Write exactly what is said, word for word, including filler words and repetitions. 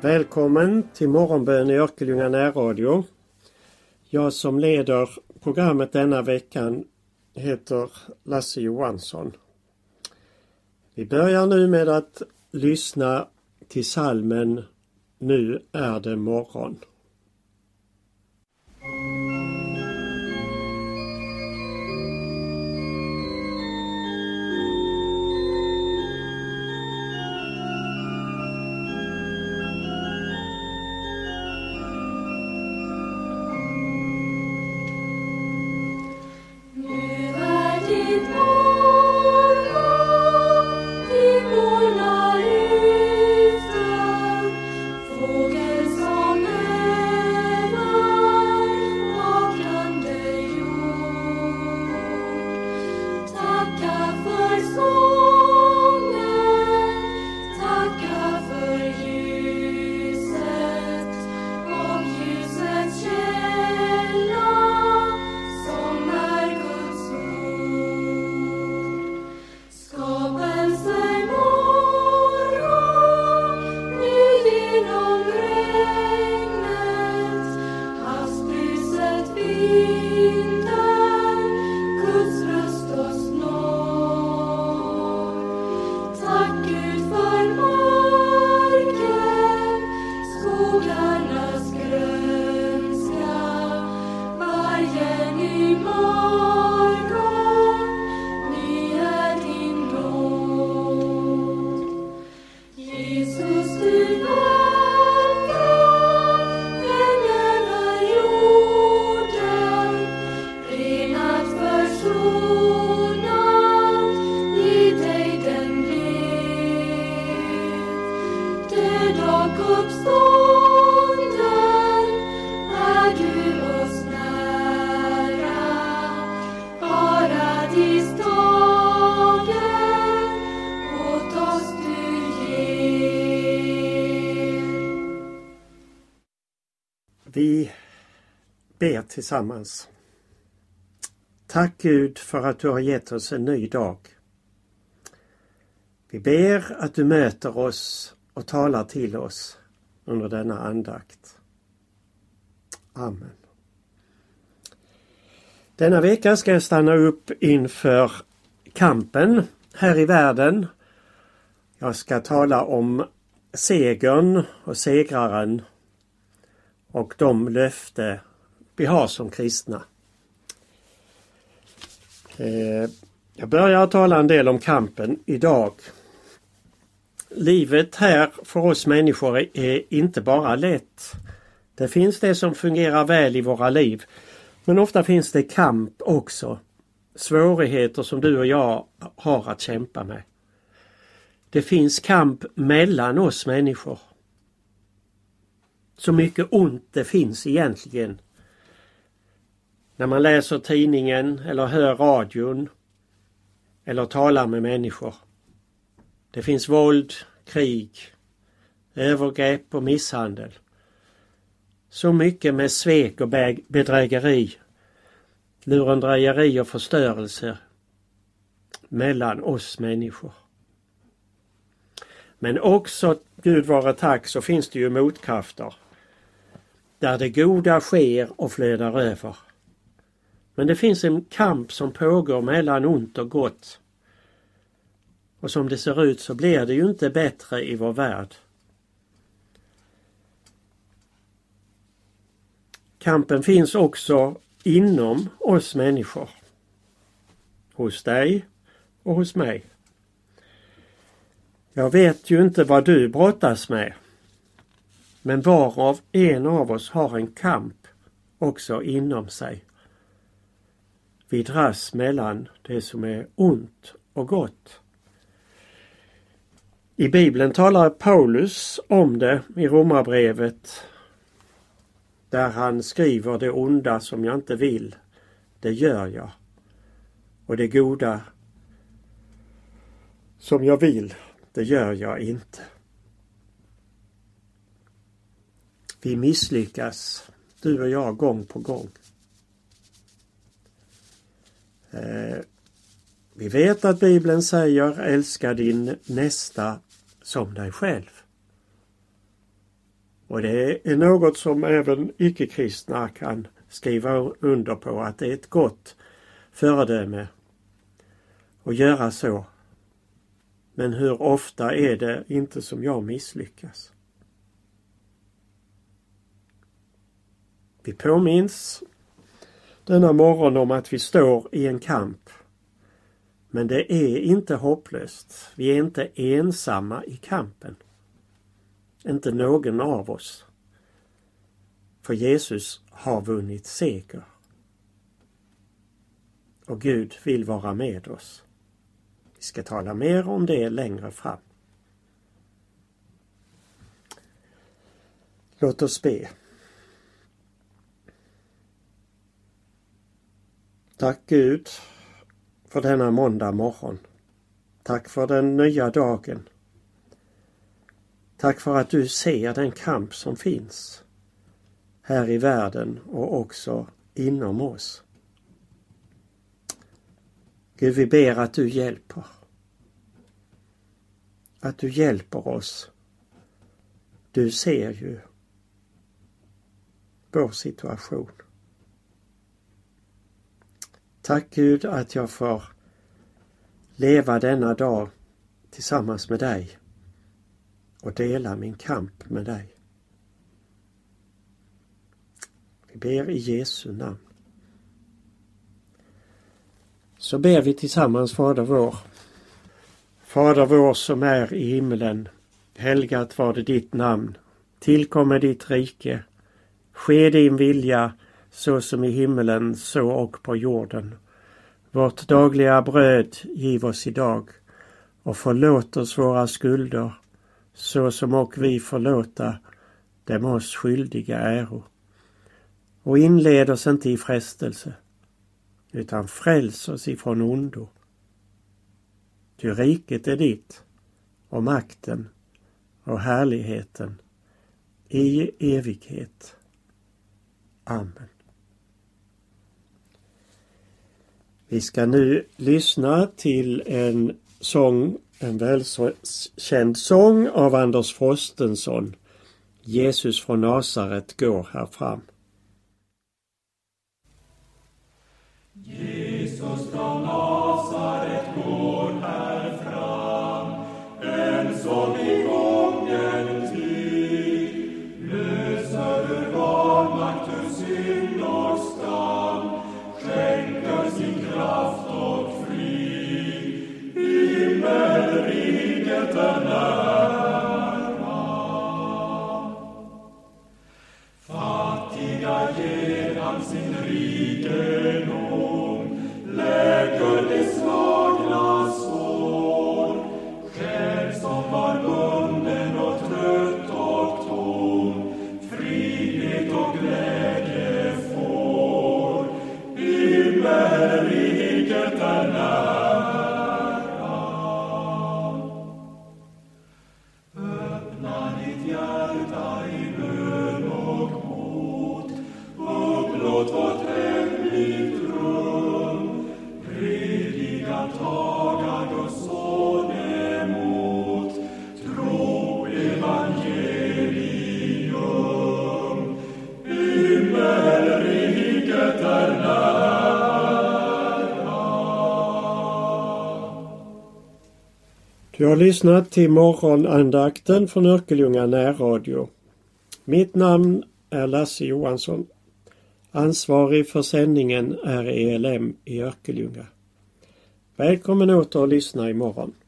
Välkommen till morgonbön i Örkelljunga närradio. Jag som leder programmet denna veckan heter Lasse Johansson. Vi börjar nu med att lyssna till psalmen Nu är det morgon. Vi ber tillsammans. Tack Gud för att du har gett oss en ny dag. Vi ber att du möter oss och talar till oss under denna andakt. Amen. Denna vecka ska jag stanna upp inför kampen här i världen. Jag ska tala om segern och segraren och de löften vi har som kristna. Eh, jag börjar tala en del om kampen idag. Livet här för oss människor är inte bara lätt. Det finns det som fungerar väl i våra liv. Men ofta finns det kamp också. Svårigheter som du och jag har att kämpa med. Det finns kamp mellan oss människor. Så mycket ont det finns egentligen. När man läser tidningen eller hör radion eller talar med människor. Det finns våld, krig, övergrepp och misshandel. Så mycket med svek och bedrägeri, lurendrejeri och förstörelse mellan oss människor. Men också, Gud vare tack, så finns det ju motkrafter. Där det goda sker och flödar över. Men det finns en kamp som pågår mellan ont och gott. Och som det ser ut så blir det ju inte bättre i vår värld. Kampen finns också inom oss människor. Hos dig och hos mig. Jag vet ju inte vad du brottas med. Men var och en av oss har en kamp också inom sig. Vi dras mellan det som är ont och gott. I Bibeln talar Paulus om det i Romarbrevet, där han skriver: det onda som jag inte vill, det gör jag. Och det goda som jag vill, det gör jag inte. Vi misslyckas, du och jag, gång på gång. Eh, vi vet att Bibeln säger: älska din nästa som dig själv. Och det är något som även icke-kristna kan skriva under på, att det är ett gott föredöme att göra så. Men hur ofta är det inte som jag misslyckas? Vi påminns denna morgon om att vi står i en kamp. Men det är inte hopplöst. Vi är inte ensamma i kampen. Inte någon av oss. För Jesus har vunnit seger. Och Gud vill vara med oss. Vi ska tala mer om det längre fram. Låt oss be. Tack Gud för denna måndag morgon. Tack för den nya dagen. Tack för att du ser den kamp som finns här i världen och också inom oss. Gud, vi ber att du hjälper. Att du hjälper oss. Du ser ju vår situation. Tack Gud att jag får leva denna dag tillsammans med dig och dela min kamp med dig. Vi ber i Jesu namn. Så ber vi tillsammans Fader vår. Fader vår som är i himmelen, helgat var det ditt namn. Tillkommer ditt rike. Ske din vilja så som i himmelen så och på jorden. Vårt dagliga bröd giv oss idag och förlåt oss våra skulder så som och vi förlåta dem oss skyldiga äro. Och inled oss inte i frestelse utan fräls oss ifrån ondo. Ty riket är ditt och makten och härligheten i evighet. Amen. Vi ska nu lyssna till en sång, en välkänd sång av Anders Frostenson. Jesus från Nasaret går här fram. Jesus från Nasaret går här fram, en som i gången tid löser ur vanmakt, ur synd och skam, skänker sin kraft och frid. Himmelriket är nära. Fattiga ger han sin rikedom, läker de slagna sår. Själ som var bunden och trött och tom, frihet och glädje får. Himmelriket är nära. Öppna ditt hjärta i bön och mod, upplåt vårt hemligt rum. Prediga taga Guds son emot, tro evangelium. Himmelriket är nära. Du har lyssnat till morgonandakten från Örkelljunga närradio. Mitt namn är Lasse Johansson. Ansvarig för sändningen är E L M i Örkelljunga. Välkommen åter att lyssna imorgon.